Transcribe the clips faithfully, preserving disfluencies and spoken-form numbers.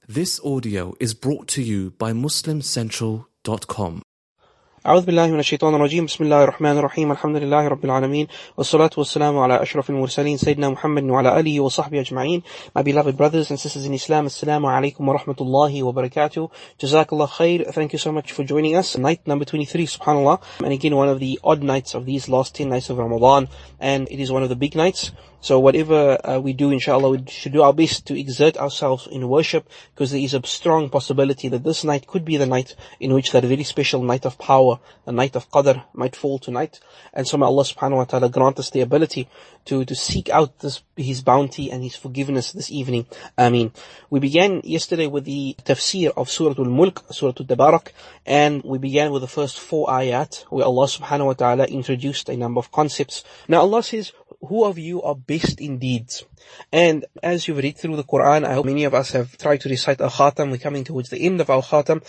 This audio is brought to you by muslim central dot com. أعوذ بالله من الشيطان الرجيم بسم الله الرحمن الرحيم الحمد لله رب العالمين والصلاة والسلام على أشرف المرسلين سيدنا محمد وعلى آله وصحبه أجمعين. My beloved brothers and sisters in Islam, Assalamu alaikum wa rahmatullahi wa barakatuh. Jazakallah khair. Thank you so much for joining us. Night number twenty-three, subhanAllah. And again, one of the odd nights of these last ten nights of Ramadan. And it is one of the big nights. So whatever uh, we do, inshallah, we should do our best to exert ourselves in worship, because there is a strong possibility that this night could be the night in which that very special night of power, the night of Qadr, might fall tonight. And so may Allah subhanahu wa ta'ala grant us the ability to, to seek out this, His bounty and His forgiveness this evening. Ameen. We began yesterday with the tafsir of Surah Al-Mulk, Surah Al-Tabarak, and we began with the first four ayat, where Allah subhanahu wa ta'ala introduced a number of concepts. Now Allah says, who of you are best in deeds? And as you've read through the Quran, I hope many of us have tried to recite our Khatam. We're coming towards the end of our Khatam.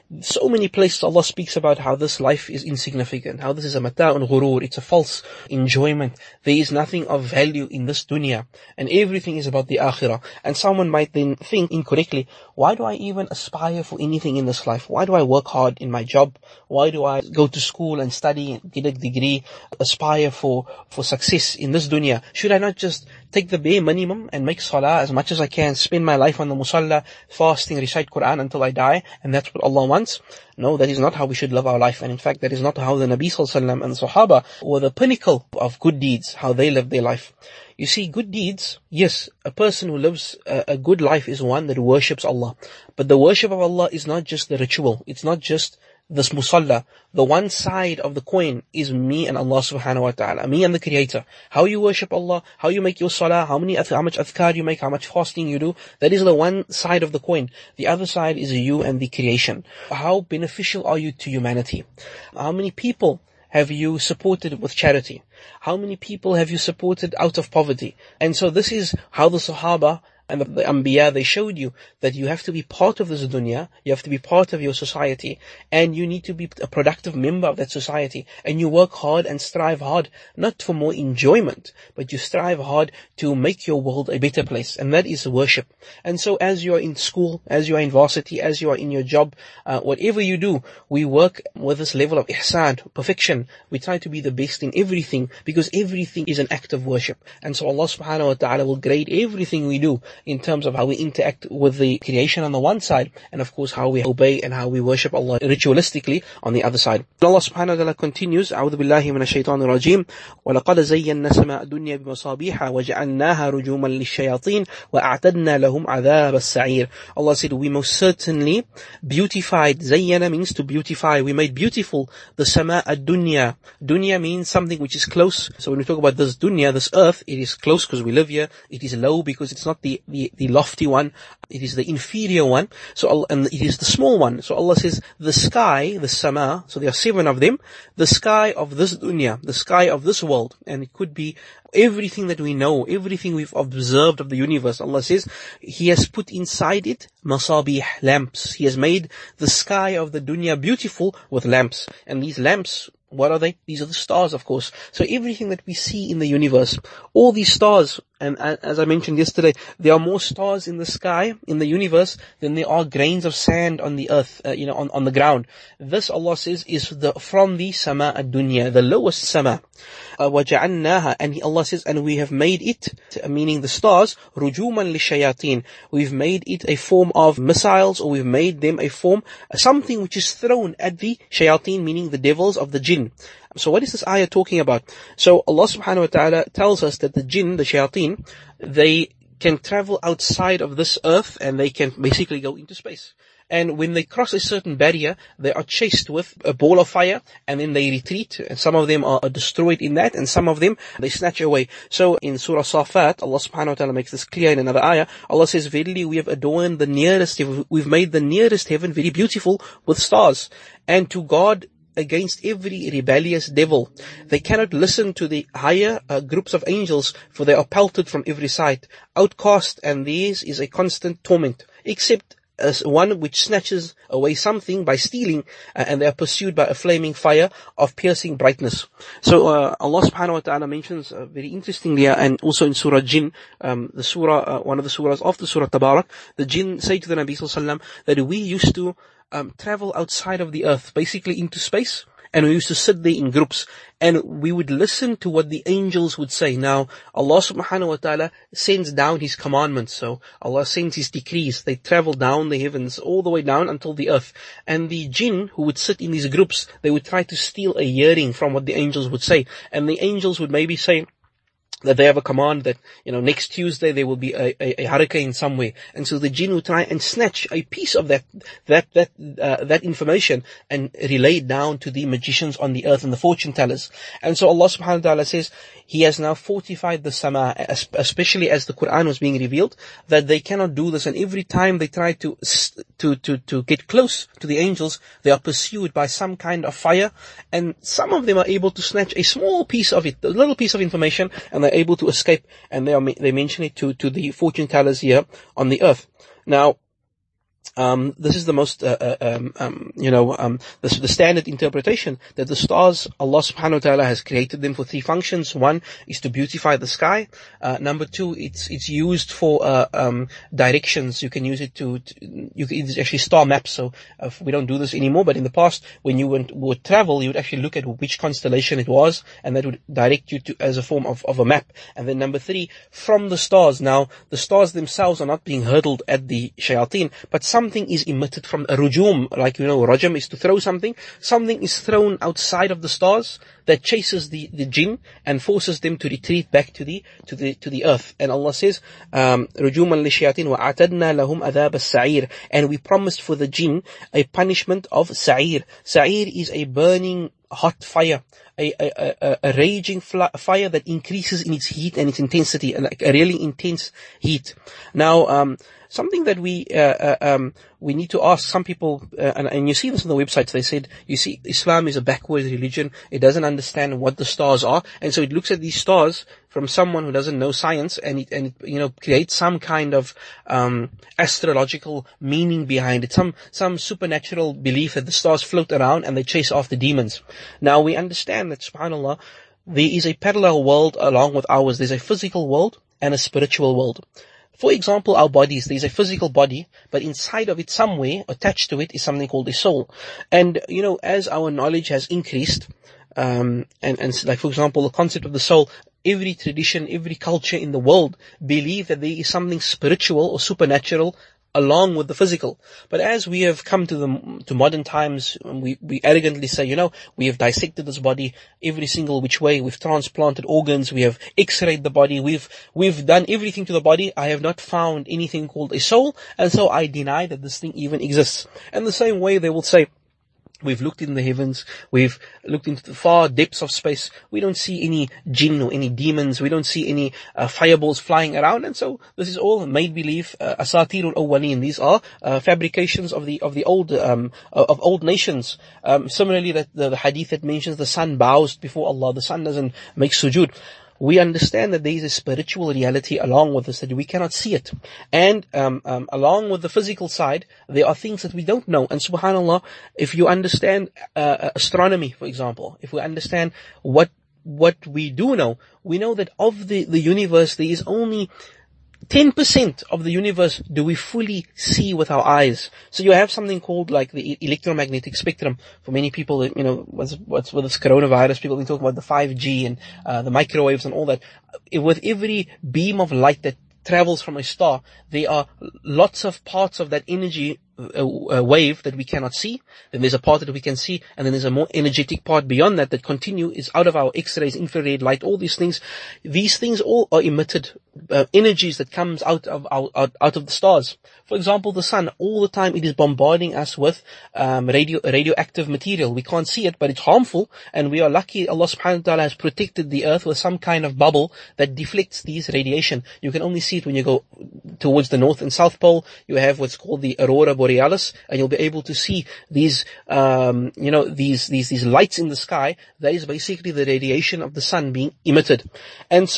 So many places Allah speaks about how this life is insignificant, how this is a mata'un ghurur, it's a false enjoyment. There is nothing of value in this dunya, and everything is about the akhirah. And someone might then think incorrectly, why do I even aspire for anything in this life? Why do I work hard in my job? Why do I go to school and study and get a degree, aspire for, for success in this dunya? Should I not just take the bare minimum and make salah as much as I can, spend my life on the musalla, fasting, recite Quran until I die, and that's what Allah wants? No, that is not how we should live our life. And in fact, that is not how the Nabi Sallallahu Alaihi Wasallam and the Sahaba were the pinnacle of good deeds, how they lived their life. You see, good deeds, yes, a person who lives a, a good life is one that worships Allah. But the worship of Allah is not just the ritual. It's not just this musalla. The one side of the coin is me and Allah subhanahu wa ta'ala, me and the Creator. How you worship Allah, how you make your salah, how many, how much adhkar you make, how much fasting you do, that is the one side of the coin. The other side is you and the creation. How beneficial are you to humanity? How many people have you supported with charity? How many people have you supported out of poverty? And so this is how the Sahaba and the, the Anbiya, they showed you that you have to be part of this dunya, you have to be part of your society, and you need to be a productive member of that society. And you work hard and strive hard, not for more enjoyment, but you strive hard to make your world a better place. And that is worship. And so as you are in school, as you are in varsity, as you are in your job, uh, whatever you do, we work with this level of ihsan, perfection. We try to be the best in everything, because everything is an act of worship. And so Allah subhanahu wa ta'ala will grade everything we do in terms of how we interact with the creation on the one side, and of course how we obey and how we worship Allah ritualistically on the other side. Allah subhanahu wa ta'ala continues, أعوذ بالله من الشيطان الرجيم وَلَقَدْ زَيَّنَّا السَّمَاءَ الدُّنْيَا بِمَصَابِيحَ وَجَعَلْنَاهَا رُجُومًا لِلشَّيَاطِينِ وَأَعْتَدْنَا لَهُمْ عَذَابَ السَّعِيرِ. Allah said, we most certainly beautified. Zayyana means to beautify. We made beautiful the sama ad-dunya. Dunya means something which is close. So when we talk about this dunya, this earth, it is close because we live here. It is low because it's not the The, the lofty one, it is the inferior one, so Allah, and it is the small one. So Allah says, the sky, the sama, so there are seven of them, the sky of this dunya, the sky of this world, and it could be everything that we know, everything we've observed of the universe. Allah says, He has put inside it masabih, lamps. He has made the sky of the dunya beautiful with lamps. And these lamps, what are they? These are the stars, of course. So everything that we see in the universe, all these stars, and as I mentioned yesterday, there are more stars in the sky, in the universe, than there are grains of sand on the earth, uh, you know, on, on the ground. This, Allah says, is the from the sama ad-dunya, the lowest sama. Uh, وَجَعَلْنَاهَا, and Allah says, and we have made it, meaning the stars, رُجُومًا لِلشَّيَاطِينِ. We've made it a form of missiles, or we've made them a form, something which is thrown at the shayateen, meaning the devils of the jinn. So what is this ayah talking about? So Allah subhanahu wa ta'ala tells us that the jinn, the shayateen, they can travel outside of this earth, and they can basically go into space. And when they cross a certain barrier, they are chased with a ball of fire, and then they retreat. And some of them are destroyed in that, and some of them they snatch away. So in Surah Safat, Allah subhanahu wa ta'ala makes this clear in another ayah. Allah says, verily we have adorned the nearest heaven, we've made the nearest heaven very beautiful with stars. And to God against every rebellious devil. They cannot listen to the higher uh, groups of angels, for they are pelted from every side. Outcast, and theirs is a constant torment, except as one which snatches away something by stealing, uh, and they are pursued by a flaming fire of piercing brightness. So uh, Allah subhanahu wa ta'ala mentions uh, very interestingly, uh, and also in Surah Jinn, um, the surah, uh, one of the surahs of the Surah Tabarak, the Jinn say to the Nabi sallallahu alaihi wasallam that we used to um, travel outside of the earth, basically into space, and we used to sit there in groups, and we would listen to what the angels would say. Now, Allah subhanahu wa ta'ala sends down His commandments. So, Allah sends His decrees. They travel down the heavens, all the way down until the earth. And the jinn who would sit in these groups, they would try to steal a hearing from what the angels would say. And the angels would maybe say that they have a command that, you know, next Tuesday there will be a, a, a hurricane somewhere. And so the jinn would try and snatch a piece of that, that, that, uh, that information and relay it down to the magicians on the earth and the fortune tellers. And so Allah subhanahu wa ta'ala says, He has now fortified the sama, especially as the Quran was being revealed, that they cannot do this. And every time they try to, to, to, to get close to the angels, they are pursued by some kind of fire. And some of them are able to snatch a small piece of it, a little piece of information, and they're able to escape. And they are, they mention it to, to the fortune tellers here on the earth. Now, Um, this is the most, uh, uh, um, um, you know, um, the, the standard interpretation that the stars, Allah subhanahu wa ta'ala has created them for three functions. One is to beautify the sky. Uh, number two, it's, it's used for, uh, um, directions. You can use it to, to you can, it's actually star maps. So, uh, we don't do this anymore, but in the past, when you went, would travel, you would actually look at which constellation it was, and that would direct you to, as a form of, of a map. And then number three, from the stars. Now, the stars themselves are not being hurled at the shayateen, but something is emitted from a rujum, like, you know, rajam is to throw something. Something is thrown outside of the stars that chases the, the jinn and forces them to retreat back to the, to the, to the earth. And Allah says, um, rujuman li shayatin wa atadna lahum adhab as-sa'ir. And we promised for the jinn a punishment of sa'ir. Sa'ir is a burning hot fire, a, a, a, a raging fire that increases in its heat and its intensity, like a really intense heat. Now, um, something that we, uh, uh, um, we need to ask some people, uh, and, and you see this on the websites, they said, you see, Islam is a backward religion. It doesn't understand what the stars are. And so it looks at these stars from someone who doesn't know science, and it, and it, you know, creates some kind of, um, astrological meaning behind it. Some, some supernatural belief that the stars float around and they chase after demons. Now we understand that, subhanAllah, there is a parallel world along with ours. There's a physical world and a spiritual world. For example, our bodies, there's a physical body, but inside of it somewhere, attached to it, is something called a soul. And, you know, as our knowledge has increased, um, and, and like, for example, the concept of the soul, every tradition, every culture in the world believe that there is something spiritual or supernatural along with the physical. But as we have come to the to modern times, we, we arrogantly say, you know, we have dissected this body every single which way, we've transplanted organs, we have x-rayed the body, we've we've done everything to the body. I have not found anything called a soul, and so I deny that this thing even exists. And the same way they will say, we've looked in the heavens, we've looked into the far depths of space, we don't see any jinn or any demons, we don't see any uh, fireballs flying around, and so this is all made-believe, uh, asatirul awwaleen. These are uh, fabrications of the of the old um, of old nations. Um, similarly, that the, the hadith that mentions the sun bows before Allah, the sun doesn't make sujood. We understand that there is a spiritual reality along with this, that we cannot see it. And um, um, along with the physical side, there are things that we don't know. And subhanAllah, if you understand uh, astronomy, for example, if we understand what what we do know, we know that of the, the universe, there is only ten percent of the universe do we fully see with our eyes. So you have something called like the electromagnetic spectrum. For many people, you know, what's, what's with this coronavirus, people have been talking about the five G and uh, the microwaves and all that. With every beam of light that travels from a star, there are lots of parts of that energy uh, uh, wave that we cannot see. Then there's a part that we can see, and then there's a more energetic part beyond that that continue is out of our X-rays, infrared light, all these things. These things all are emitted uh, energies that comes out of our, out, out of the stars. For example, the sun, all the time it is bombarding us with um, radio radioactive material. We can't see it, but it's harmful, and we are lucky Allah subhanahu wa ta'ala has protected the earth with some kind of bubble that deflects these radiation. You can only see it when you go towards the north and south pole. You have what's called the aurora borealis, and you'll be able to see these, um, you know, these, these, these lights in the sky. That is basically the radiation of the sun being emitted. And so,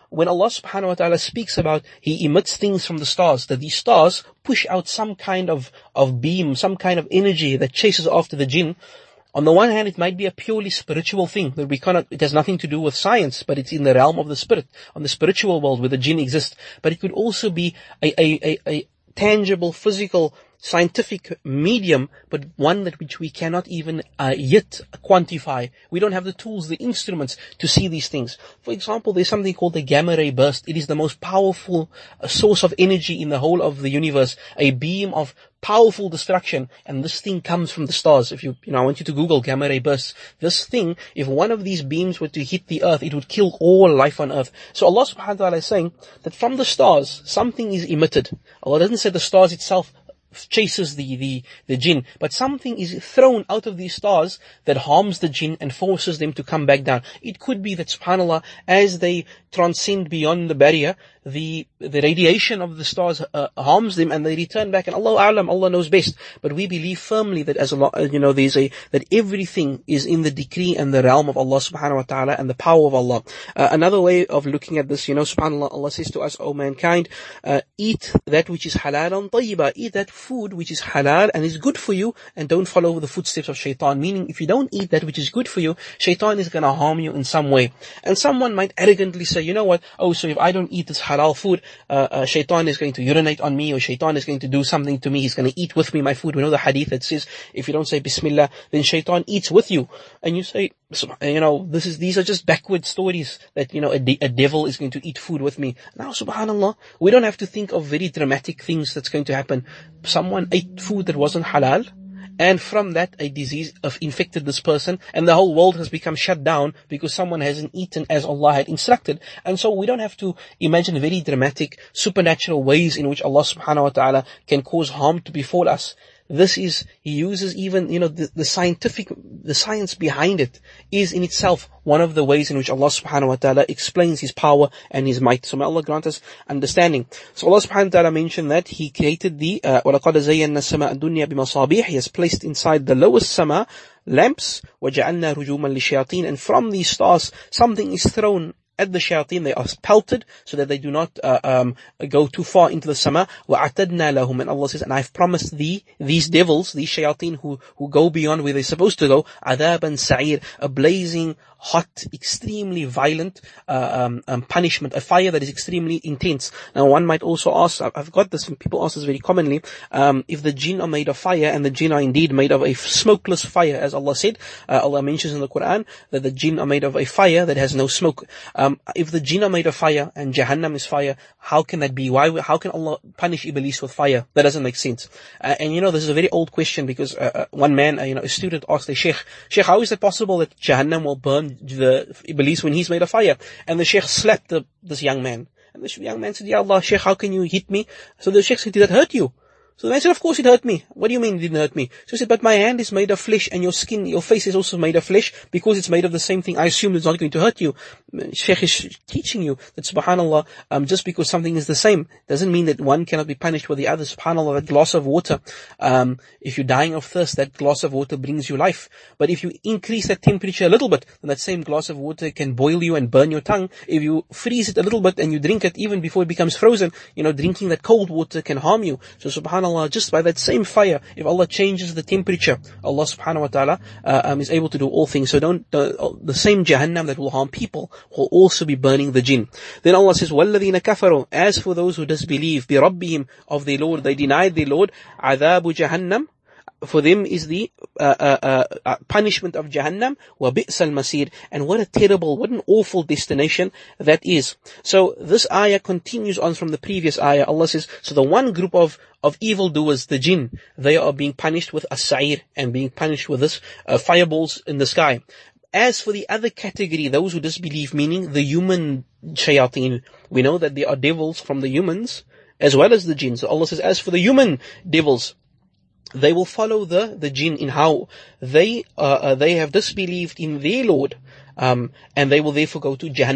when Allah subhanahu wa ta'ala speaks about He emits things from the stars, that these stars push out some kind of, of beam, some kind of energy that chases after the jinn, on the one hand, it might be a purely spiritual thing that we cannot, it has nothing to do with science, but it's in the realm of the spirit, on the spiritual world where the jinn exist. But it could also be a, a, a, a tangible, physical, scientific medium, but one that which we cannot even uh, yet quantify. We don't have the tools, the instruments to see these things. For example, there's something called the gamma ray burst. It is the most powerful uh, source of energy in the whole of the universe, a beam of powerful destruction, and this thing comes from the stars. If you, you know, I want you to Google gamma ray bursts. This thing, if one of these beams were to hit the earth, it would kill all life on earth. So Allah subhanahu wa ta'ala is saying that from the stars, something is emitted. Allah doesn't say the stars itself chases the, the, the jinn, but something is thrown out of these stars that harms the jinn and forces them to come back down. It could be that, subhanAllah, as they transcend beyond the barrier, the the radiation of the stars uh, harms them and they return back, and Allah A'lam, Allah knows best. But we believe firmly that as Allah, you know, there's a, that everything is in the decree and the realm of Allah subhanahu wa ta'ala and the power of Allah. Uh, another way of looking at this, you know, subhanAllah, Allah says to us, O mankind, uh, eat that which is halal and tayyiba, eat that food which is halal and is good for you, and don't follow the footsteps of shaitan. Meaning, if you don't eat that which is good for you, shaitan is going to harm you in some way. And someone might arrogantly say, you know what, oh, so if I don't eat this halal food, uh, uh, shaitan is going to urinate on me, or shaitan is going to do something to me, he's going to eat with me my food. We know the hadith that says, if you don't say Bismillah, then shaitan eats with you. And you say, you know, this is, these are just backward stories that, you know, a, de- a devil is going to eat food with me. Now, subhanallah, we don't have to think of very dramatic things that's going to happen. Someone ate food that wasn't halal, and from that a disease of infected this person, and the whole world has become shut down because someone hasn't eaten as Allah had instructed. And so we don't have to imagine very dramatic supernatural ways in which Allah subhanahu wa ta'ala can cause harm to befall us. This is, He uses even, you know, the, the scientific, the science behind it is in itself one of the ways in which Allah subhanahu wa ta'ala explains His power and His might. So may Allah grant us understanding. So Allah subhanahu wa ta'ala mentioned that He created the, uh, وَلَقَدْ زَيَّنَّا السَّمَاءَ الدُّنْيَا بِمَصَابِيحِ, He has placed inside the lowest sama lamps, وَجَعَلْنَا رُجُومًا لِلشَّيَاطِينَ, and from these stars something is thrown at the shayateen. They are pelted so that they do not uh, um, go too far into the sama. وَأَعْتَدْنَا لَهُمْ, and Allah says, and I've promised thee, these devils, these shayateen who, who go beyond where they're supposed to go, عَذَابًا سَعِيرًا, a blazing, hot, extremely violent uh, um, um, punishment, a fire that is extremely intense. Now one might also ask, I've got this, and people ask this very commonly, um, if the jinn are made of fire, and the jinn are indeed made of a smokeless fire, as Allah said, uh, Allah mentions in the Quran that the jinn are made of a fire that has no smoke. Um, if the jinn are made of fire and Jahannam is fire, how can that be? Why? How can Allah punish Iblis with fire? That doesn't make sense. Uh, and you know, this is a very old question, because uh, uh, one man, uh, you know, a student asked the Sheikh, Sheikh, how is it possible that Jahannam will burn the Iblis when he's made of fire? And the Sheikh slapped the, this young man. And the young man said, Ya Allah, Sheikh, how can you hit me? So the Sheikh said, did that hurt you? So the man said, of course it hurt me. What do you mean it didn't hurt me? So he said, but my hand is made of flesh, and your skin, your face is also made of flesh. Because it's made of the same thing, I assume it's not going to hurt you. Shaykh is teaching you that, subhanAllah, um, just because something is the same doesn't mean that one cannot be punished with the other. SubhanAllah, that glass of water, um, if you're dying of thirst, that glass of water brings you life. But if you increase that temperature a little bit, then that same glass of water can boil you and burn your tongue. If you freeze it a little bit and you drink it even before it becomes frozen, you know, drinking that cold water can harm you. So subhanAllah, just by that same fire, if Allah changes the temperature, Allah subhanahu wa ta'ala uh, um, is able to do all things. So don't, uh, the same Jahannam that will harm people will also be burning the jinn. Then Allah says, وَالَّذِينَ كَفَرُوا, as for those who disbelieve, بِرَبِّهِمْ, of their Lord, they denied their Lord, عَذَابُ جَهَنَّمْ, for them is the uh, uh, uh, punishment of Jahannam, وَبِئْسَ الْمَصِيرُ, and what a terrible, what an awful destination that is. So this ayah continues on from the previous ayah. Allah says, so the one group of of evildoers, the jinn, they are being punished with as-sa'ir, and being punished with this uh, fireballs in the sky. As for the other category, those who disbelieve, meaning the human shayateen, we know that there are devils from the humans as well as the jinn. So Allah says, as for the human devils, they will follow the, the jinn in how they, uh, uh, they have disbelieved in their Lord, um, and they will therefore go to Jahannam. They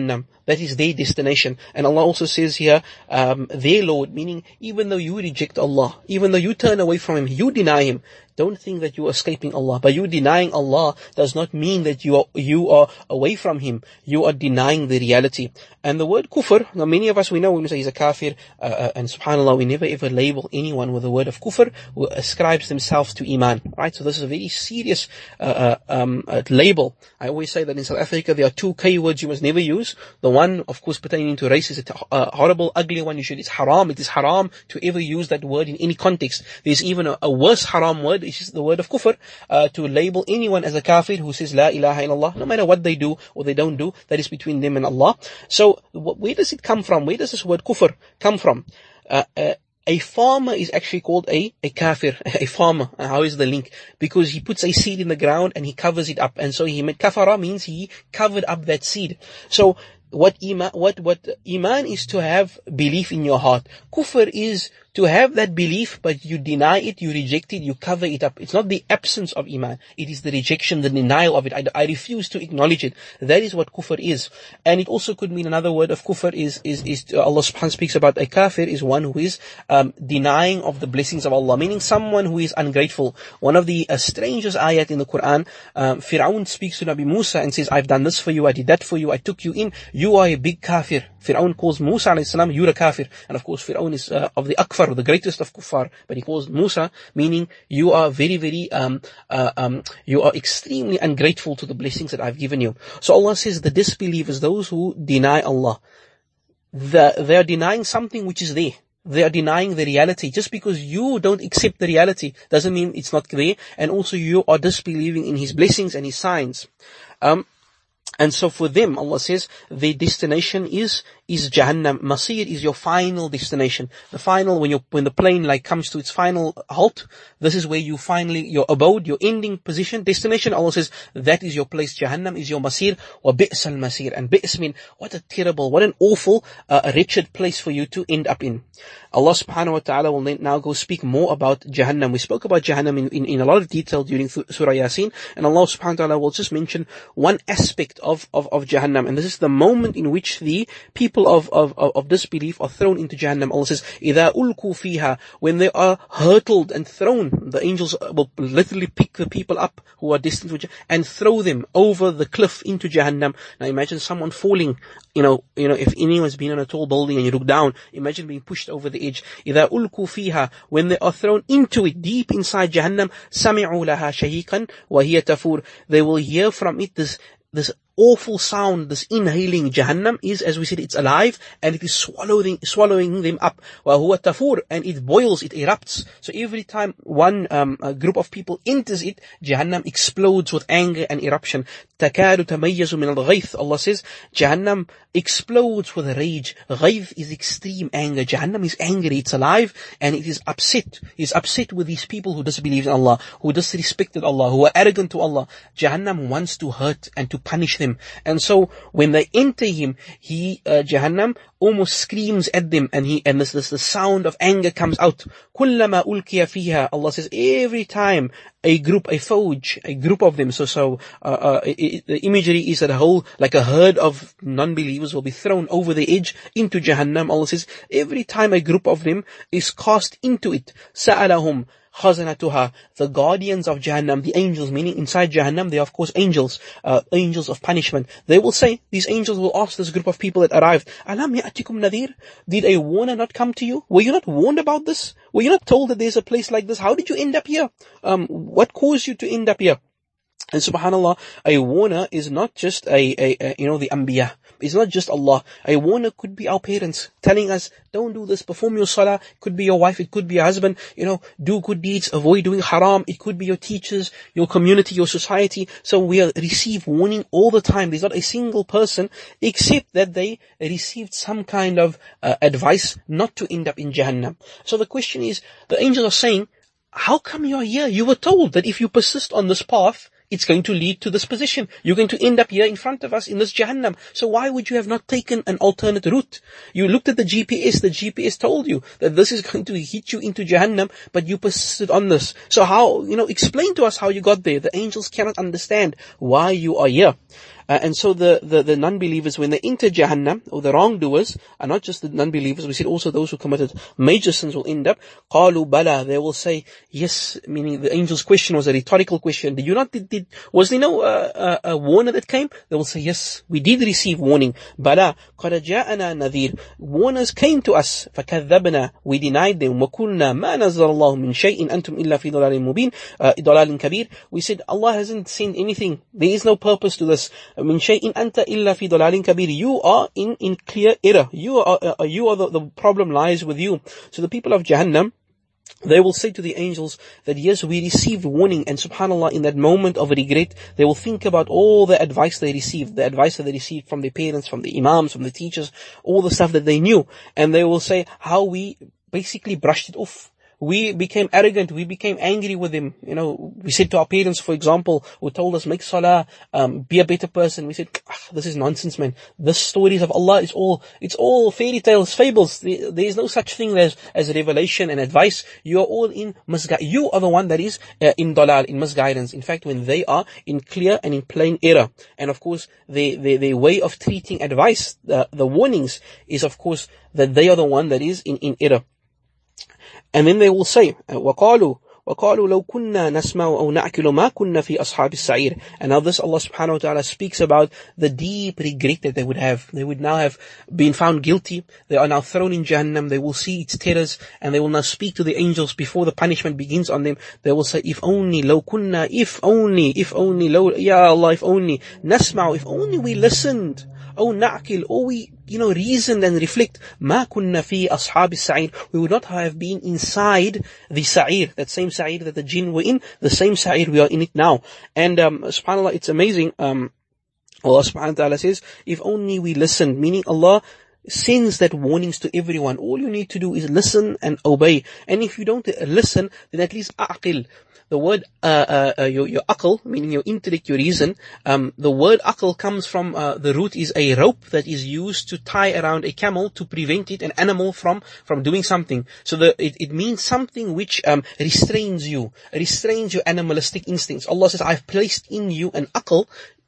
That is their destination. And Allah also says here, um, their Lord, meaning even though you reject Allah, even though you turn away from Him, you deny Him, don't think that you are escaping Allah. By you denying Allah does not mean that you are you are away from Him. You are denying the reality. And the word kufr, now many of us, we know when we say he's a kafir, uh, uh, and subhanAllah, we never ever label anyone with the word of kufr who ascribes themselves to iman. Right? So this is a very serious uh, uh, um, uh, label. I always say that in South Africa there are two K words you must never use. The one, of course, pertaining to race is a uh, horrible, ugly one. You should, it's haram. It is haram to ever use that word in any context. There's even a, a worse haram word, which is the word of kufr, uh, to label anyone as a kafir who says la ilaha illallah, no matter what they do or they don't do, that is between them and Allah. So where does it come from? Where does this word kufr come from? Uh, uh, A farmer is actually called a, a kafir, a farmer. And how is the link? Because he puts a seed in the ground and he covers it up. And so he made kafara means he covered up that seed. So what iman, what, what iman is to have belief in your heart. Kufr is to have that belief, but you deny it, you reject it, you cover it up. It's not the absence of iman. It is the rejection, the denial of it. I, I refuse to acknowledge it. That is what kufr is. And it also could mean another word of kufr is, is, is Allah subhanahu wa ta'ala speaks about a kafir is one who is um, denying of the blessings of Allah, meaning someone who is ungrateful. One of the uh, strangest ayat in the Quran, um, Fir'aun speaks to Nabi Musa and says, I've done this for you, I did that for you, I took you in, you are a big kafir. Fir'aun calls Musa alayhi salam, you're a kafir. And of course Fir'aun is uh, of the akfar, the greatest of kuffar, but he calls Musa, meaning you are very, very, um, uh, um, you are extremely ungrateful to the blessings that I've given you. So Allah says the disbelievers, those who deny Allah, the, they are denying something which is there. They are denying the reality. Just because you don't accept the reality doesn't mean it's not there. And also you are disbelieving in His blessings and His signs. Um, And so for them, Allah says, their destination is, is Jahannam. Masir is your final destination. The final, when you when the plane like comes to its final halt, this is where you finally, your abode, your ending position, destination. Allah says, that is your place. Jahannam is your Masir, or Bi's al-Masir. And Bi's mean, what a terrible, what an awful, uh, a wretched place for you to end up in. Allah subhanahu wa ta'ala will now go speak more about Jahannam. We spoke about Jahannam in, in, in a lot of detail during Surah Yasin, and Allah subhanahu wa ta'ala will just mention one aspect of, of, of Jahannam, and this is the moment in which the people of, of, of, of disbelief are thrown into Jahannam. Allah says, إِذَا أُلْكُوا فِيهَا, when they are hurtled and thrown, the angels will literally pick the people up who are destined for Jahannam and throw them over the cliff into Jahannam. Now imagine someone falling, you know, you know, if anyone's been on a tall building and you look down, imagine being pushed over the edge. إِذَا أُلْكُوا فِيهَا, when they are thrown into it, deep inside Jahannam, سَمِعُوا لَهَا شَهِيقًا وَهِيَ تَفُورُ, they will hear from it this, this awful sound, this inhaling. Jahannam is, as we said, it's alive and it is swallowing, swallowing them up. وَهُوَ تَفُورُ, and it boils, it erupts. So every time one um, a group of people enters it, Jahannam explodes with anger and eruption. تَكَادُ تَمَيَّزُ مِنَ الْغَيْثِ, Allah says, Jahannam explodes with rage. Ghayth is extreme anger. Jahannam is angry, it's alive, and it is upset. It's upset with these people who disbelieve in Allah, who disrespected Allah, who are arrogant to Allah. Jahannam wants to hurt and to punish them. And so when they enter him, he, uh, Jahannam, almost screams at them, and he, and this, this, the sound of anger comes out. كُلَّمَا أُلْكِيَ فِيهَا, Allah says, every time a group, a fauj, a group of them, so, so, uh, uh, it, it, the imagery is that a whole, like a herd of non-believers will be thrown over the edge into Jahannam. Allah says, every time a group of them is cast into it, سَأَلَهُمْ خَزَنَتُهَا, the guardians of Jahannam, the angels, meaning inside Jahannam, they are of course angels, uh, angels of punishment. They will say, these angels will ask this group of people that arrived, أَلَمْ يَأْتِكُمْ نَذِيرٌ, did a warner not come to you? Were you not warned about this? Were you not told that there's a place like this? How did you end up here? Um, what caused you to end up here? And subhanAllah, a warner is not just a, a, a, you know, the Anbiya. It's not just Allah. A warner could be our parents telling us, don't do this, perform your salah. It could be your wife, it could be your husband, you know, do good deeds, avoid doing haram. It could be your teachers, your community, your society. So we are, receive warning all the time. There's not a single person except that they received some kind of uh, advice not to end up in Jahannam. So the question is, the angels are saying, how come you are here? You were told that if you persist on this path, it's going to lead to this position. You're going to end up here in front of us in this Jahannam. So why would you have not taken an alternate route? You looked at the G P S, the G P S told you that this is going to hit you into Jahannam, but you persisted on this. So how, you know, explain to us how you got there. The angels cannot understand why you are here. Uh, and so the, the, the non-believers, when they enter Jahannam, or the wrongdoers, and not just the non-believers, we said also those who committed major sins will end up, قَالُوا بَلَى, they will say, yes, meaning the angel's question was a rhetorical question. Did you not, did, did was there no uh, uh, uh, warner that came? They will say, yes, we did receive warning. بَلَى قَدْ جَاءَنَا نَذِيرٌ, warners came to us, فَكَذَّبْنَا, we denied them, وَكُلْنَا مَا نَزَّلَ اللَّهُ مِنْ شَيْءٍ أَنْتُمْ إِلَّا فِي ضَلَالٍ مُبِينٍ, uh, ضَلَالٍ كَبِيرٍ. We said, Allah hasn't seen anything. There is no purpose to this. مِنْ شَيْءٍ أَنْتَ إِلَّا فِي ضَلَالٍ كَبِيرٍ. You are in, in clear error. You are, uh, you are the, the problem lies with you. So the people of Jahannam, they will say to the angels that yes, we received warning, and subhanAllah, in that moment of regret, they will think about all the advice they received, the advice that they received from their parents, from the imams, from the teachers, all the stuff that they knew, and they will say how we basically brushed it off. We became arrogant, we became angry with him. You know, we said to our parents, for example, who told us, make salah, um, be a better person. We said, ah, this is nonsense, man. The stories of Allah is all, it's all fairy tales, fables. There, there is no such thing as, as revelation and advice. You are all in misguidance. You are the one that is uh, in dalal, in misguidance. In fact, when they are in clear and in plain error. And of course, their, their, their way of treating advice, the, the warnings, is of course that they are the one that is in, in error. And then they will say, وَقَالُوا وَقَالُوا لَوْ كُنَّا نَسْمَعُ أَوْ نَعْقِلُ مَا كُنَّا فِي أَصْحَابِ السَّعِيرِ. And now this Allah subhanahu wa ta'ala speaks about the deep regret that they would have. They would now have been found guilty. They are now thrown in Jahannam. They will see its terrors, and they will now speak to the angels before the punishment begins on them. They will say, if only, لَوْ كُنَّا, if only, if only, لَوْ, Ya Allah, if only, نَسْمَعُ, if only we listened, أو نعقل, or we, you know, reasoned and reflect, ما كنا في أصحاب السعير, we would not have been inside the sa'ir, that same sa'ir that the jinn were in, the same sa'ir we are in it now. And um, subhanAllah, it's amazing. Um, Allah subhanahu wa ta'ala says, if only we listened, meaning Allah sends that warnings to everyone. All you need to do is listen and obey. And if you don't listen, then at least aqil. The word, uh, uh, uh, your, your aql, meaning your intellect, your reason, um, the word aql comes from, uh, the root is a rope that is used to tie around a camel to prevent it, an animal, from, from doing something. So the, it, it means something which, um, restrains you, restrains your animalistic instincts. Allah says, I've placed in you an aql.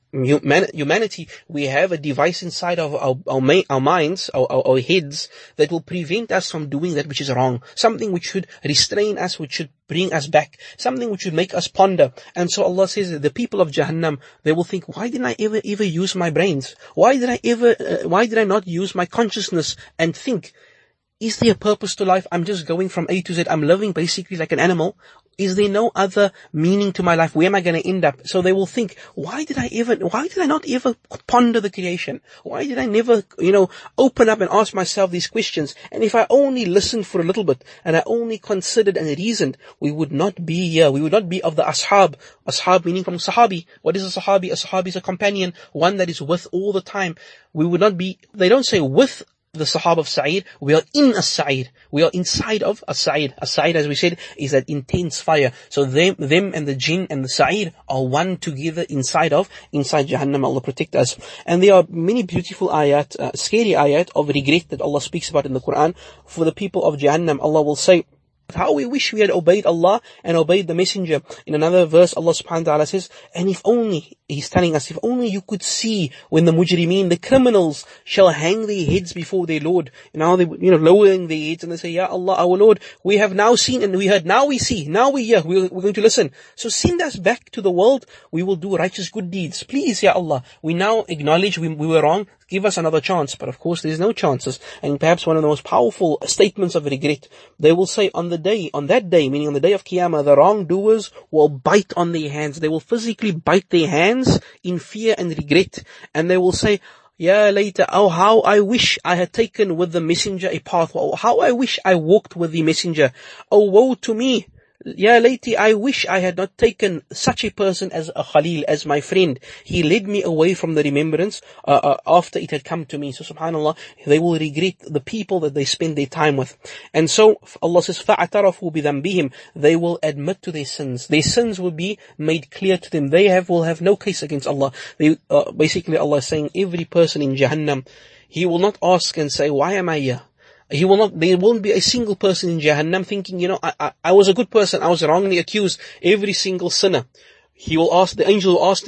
Humanity, we have a device inside of our, our, our minds, our, our, our heads, that will prevent us from doing that which is wrong. Something which should restrain us, which should bring us back. Something which should make us ponder. And so Allah says that the people of Jahannam, they will think, why didn't I ever, ever use my brains? Why did I ever, uh, why did I not use my consciousness and think? Is there a purpose to life? I'm just going from A to Z. I'm living basically like an animal. Is there no other meaning to my life? Where am I going to end up? So they will think, why did I ever, why did I not ever ponder the creation? Why did I never, you know, open up and ask myself these questions? And if I only listened for a little bit, and I only considered and reasoned, we would not be here. We would not be of the ashab. Ashab meaning from sahabi. What is a sahabi? A sahabi is a companion, one that is with all the time. We would not be, they don't say with the Sahaba of Sa'ir, we are in a Sa'ir. We are inside of a Sa'ir. A Sa'ir, as we said, is that intense fire. So them, them and the jinn and the Sa'ir are one together inside of, inside Jahannam. Allah protect us. And there are many beautiful ayat, uh, scary ayat of regret that Allah speaks about in the Quran. For the people of Jahannam, Allah will say, how we wish we had obeyed Allah and obeyed the Messenger. In another verse, Allah subhanahu wa ta'ala says, and if only, He's telling us, if only you could see when the mujrimeen, the criminals, shall hang their heads before their Lord. Now they, you know, lowering their heads and they say, Ya Allah, our Lord, we have now seen and we heard, now we see, now we hear, we're, we're going to listen. So send us back to the world, we will do righteous good deeds. Please, Ya Allah, we now acknowledge we, we were wrong. Give us another chance. But of course, there's no chances. And perhaps one of the most powerful statements of regret, they will say on the day, on that day, meaning on the day of Qiyamah, the wrongdoers will bite on their hands. They will physically bite their hands in fear and regret. And they will say, Ya later, oh how I wish I had taken with the messenger a path. Oh, how I wish I walked with the messenger. Oh woe to me. Ya laiti, I wish I had not taken such a person as a Khalil, as my friend. He led me away from the remembrance uh, uh, after it had come to me. So subhanAllah, they will regret the people that they spend their time with. And so Allah says, فَاعْتَرَفُوا بِذَنْبِهِمْ, they will admit to their sins. Their sins will be made clear to them. They have will have no case against Allah. They, uh, basically Allah is saying, every person in Jahannam, he will not ask and say, why am I here? He will not, there won't be a single person in Jahannam thinking, you know, I, I, I was a good person, I was wrongly accused, every single sinner. He will ask, the angel will ask him,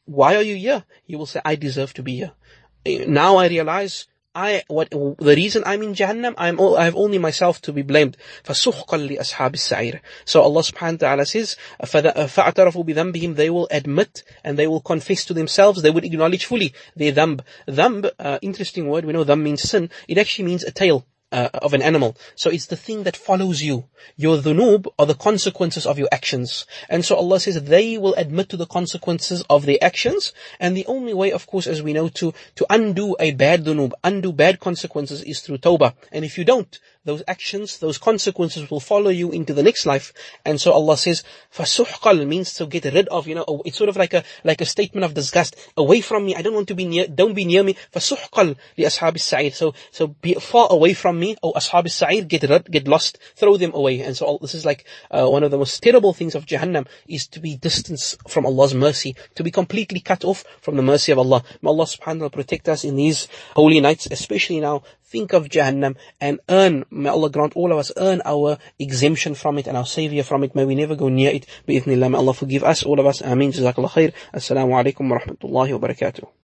why are you here? You will say, I deserve to be here. Now I realize, I what the reason I'm in Jahannam, I'm all, I have only myself to be blamed. فَسُحْقًا لِأَصْحَابِ السَّعِيرِ. So Allah subhanahu wa ta'ala says, فَأَعْتَرَفُوا بِذَنْبِهِمْ, they will admit and they will confess to themselves, they would acknowledge fully their dhanb. Dhanb, uh, interesting word, we know dhanb means sin, it actually means a tail. Uh, of an animal. So it's the thing that follows you. Your dhunub are the consequences of your actions. And so Allah says they will admit to the consequences of their actions. And the only way, of course, as we know, to, to undo a bad dhunub, undo bad consequences is through tawbah. And if you don't, those actions, those consequences will follow you into the next life. And so Allah says, فَسُحْقًا means to get rid of, you know, it's sort of like a, like a statement of disgust. Away from me, I don't want to be near, don't be near me. فَسُحْقًا لِأَصْحَابِ السَّعِيرِ. So, so be far away from me. Oh, Ashab al-Sa'ir, get rid, get lost, throw them away. And so all, this is like, uh, one of the most terrible things of Jahannam is to be distanced from Allah's mercy, to be completely cut off from the mercy of Allah. May Allah subhanahu wa ta'ala protect us in these holy nights, especially now. Think of Jahannam and earn, may Allah grant all of us, earn our exemption from it and our savior from it. May we never go near it. Bi-idhnillah, may Allah forgive us, all of us. Ameen. Jazakallah khair. Assalamu alaikum wa rahmatullahi wa barakatuh.